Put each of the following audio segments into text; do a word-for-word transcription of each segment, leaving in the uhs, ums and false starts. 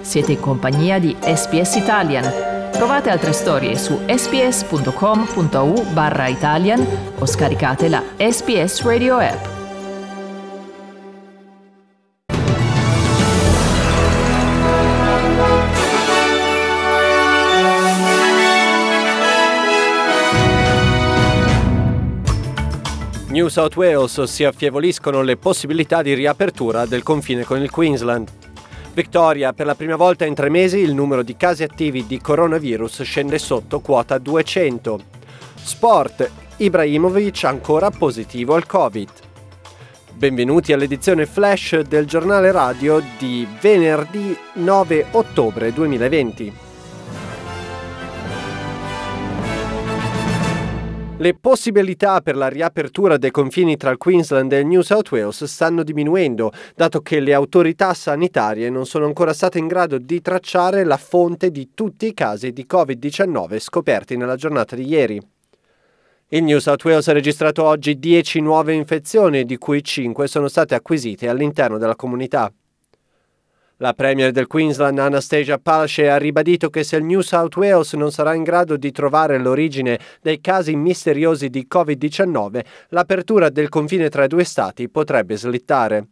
Siete in compagnia di S B S Italian. Trovate altre storie su sbs.com.au barra Italian o scaricate la S B S Radio app. New South Wales si affievoliscono le possibilità di riapertura del confine con il Queensland. Victoria, per la prima volta in tre mesi il numero di casi attivi di coronavirus scende sotto quota duecento. Sport, Ibrahimovic ancora positivo al Covid. Benvenuti all'edizione flash del giornale radio di venerdì nove ottobre duemilaventi. Le possibilità per la riapertura dei confini tra il Queensland e il New South Wales stanno diminuendo, dato che le autorità sanitarie non sono ancora state in grado di tracciare la fonte di tutti i casi di covid diciannove scoperti nella giornata di ieri. Il New South Wales ha registrato oggi dieci nuove infezioni, di cui cinque sono state acquisite all'interno della comunità. La premier del Queensland, Anastasia Palaszczuk, ha ribadito che se il New South Wales non sarà in grado di trovare l'origine dei casi misteriosi di covid diciannove, l'apertura del confine tra i due stati potrebbe slittare.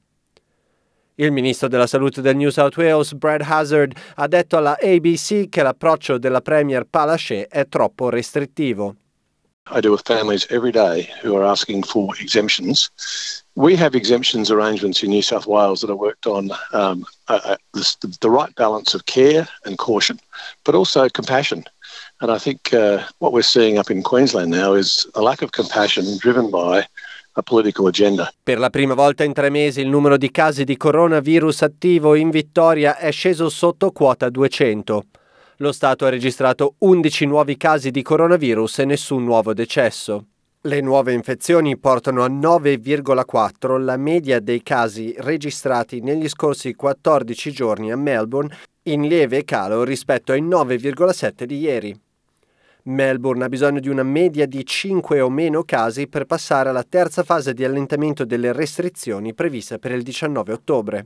Il ministro della salute del New South Wales, Brad Hazzard, ha detto alla A B C che l'approccio della premier Palaszczuk è troppo restrittivo. I deal with families every day who are asking for exemptions. We have exemptions arrangements in New South Wales that are worked on um, uh, the, the right balance of care and caution, but also compassion. And I think uh, what we're seeing up in Queensland now is a lack of compassion driven by a political agenda. Per la prima volta in tre mesi il numero di casi di coronavirus attivo in Victoria è sceso sotto quota duecento. Lo Stato ha registrato undici nuovi casi di coronavirus e nessun nuovo decesso. Le nuove infezioni portano a nove virgola quattro la media dei casi registrati negli scorsi quattordici giorni a Melbourne, in lieve calo rispetto ai nove virgola sette di ieri. Melbourne ha bisogno di una media di cinque o meno casi per passare alla terza fase di allentamento delle restrizioni previste per il diciannove ottobre.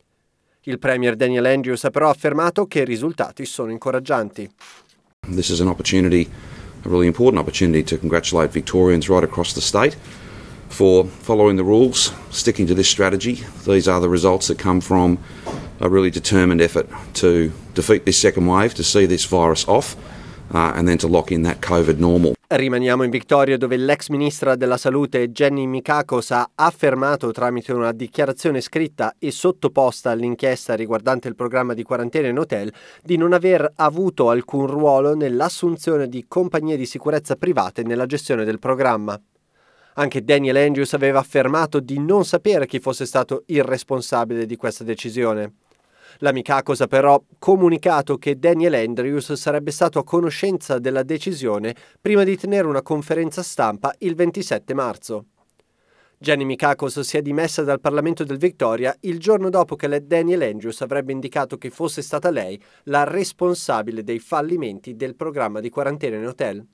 Il premier Daniel Andrews ha però affermato che i risultati sono incoraggianti. This is an opportunity, a really important opportunity to congratulate Victorians right across the state for following the rules, sticking to this strategy. These are the results that come from a really determined effort to defeat this second wave, to see this virus off, uh, and then to lock in that COVID normal. Rimaniamo in Victoria, dove l'ex ministra della salute Jenny Mikakos ha affermato tramite una dichiarazione scritta e sottoposta all'inchiesta riguardante il programma di quarantena in hotel di non aver avuto alcun ruolo nell'assunzione di compagnie di sicurezza private nella gestione del programma. Anche Daniel Andrews aveva affermato di non sapere chi fosse stato il responsabile di questa decisione. La Mikakos ha però comunicato che Daniel Andrews sarebbe stato a conoscenza della decisione prima di tenere una conferenza stampa il ventisette marzo. Jenny Mikakos si è dimessa dal Parlamento del Victoria il giorno dopo che Daniel Andrews avrebbe indicato che fosse stata lei la responsabile dei fallimenti del programma di quarantena in hotel.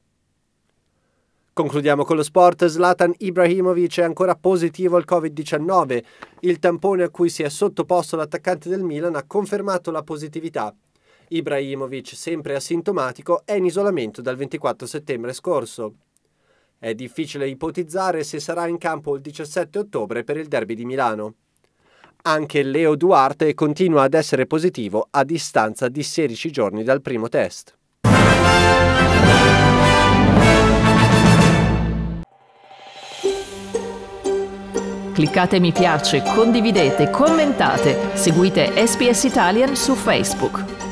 Concludiamo con lo sport. Zlatan Ibrahimovic è ancora positivo al covid diciannove. Il tampone a cui si è sottoposto l'attaccante del Milan ha confermato la positività. Ibrahimovic, sempre asintomatico, è in isolamento dal ventiquattro settembre scorso. È difficile ipotizzare se sarà in campo il diciassette ottobre per il derby di Milano. Anche Leo Duarte continua ad essere positivo a distanza di sedici giorni dal primo test. Cliccate mi piace, condividete, commentate, seguite S B S Italian su Facebook.